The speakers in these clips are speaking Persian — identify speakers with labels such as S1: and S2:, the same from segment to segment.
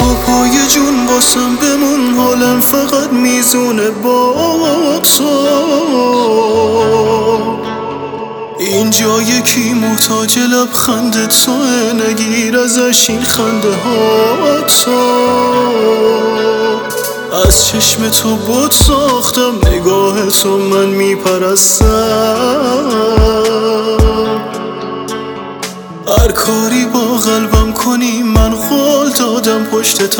S1: تا پای جون واسم بمون، حالم فقط میزونه با تو. اینجا یکی محتاج لبخند توه، نگیر ازش این خنده ها تو. از چشم تو بود ساختم، نگاه تو من میپرستم. هر کاری با قلبم کنی من قول دادم پشتت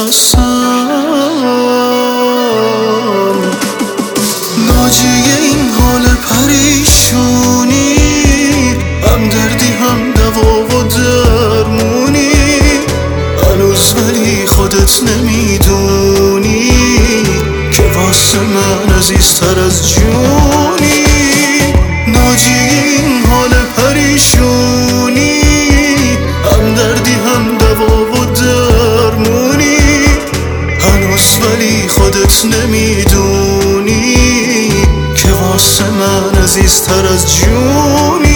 S1: هستم. ناجی این حال پریشونی، هم دردی هم دوا و درمونی، هنوز ولی خودت نمیدونی که واسه من عزیزتر از جونی. ناجی این حال پریشونی، هم دردی هم دوا و درمونی، هنوز ولی خودت نمیدونی که واسه من عزیزتر از جونی.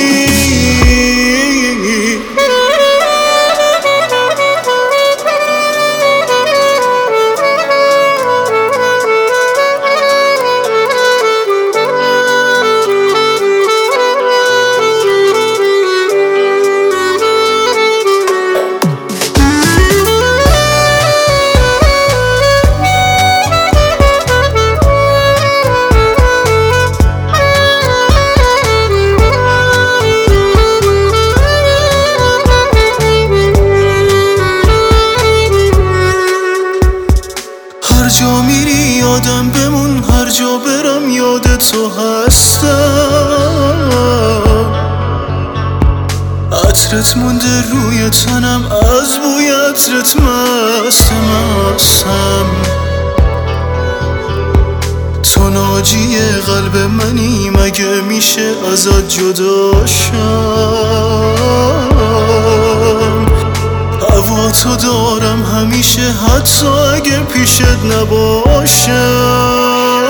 S1: هر جا میری یادم بمون، هر جا برم یاد تو هستم. عطرت مونده روی تنم، از بوی عطرت مستم. تو ناجی قلب منی، مگه میشه ازت جدا شم؟ هوا تو دارم همیشه، حتی اگه پیشت نباشم.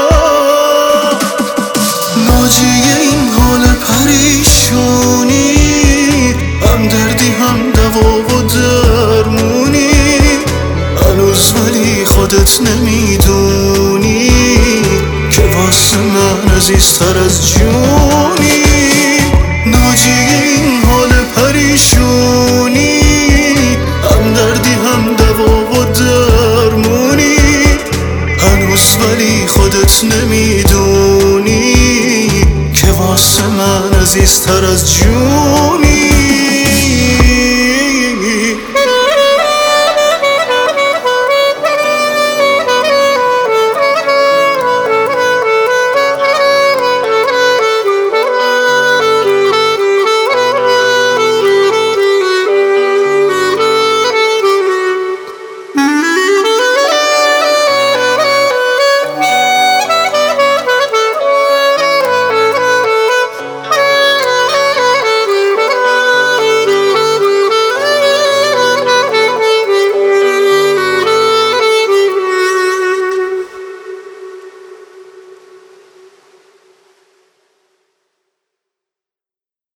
S1: ناجی این حال پریشونی، هم دردی هم دوا و درمونی، هنوز ولی خودت نمیدونی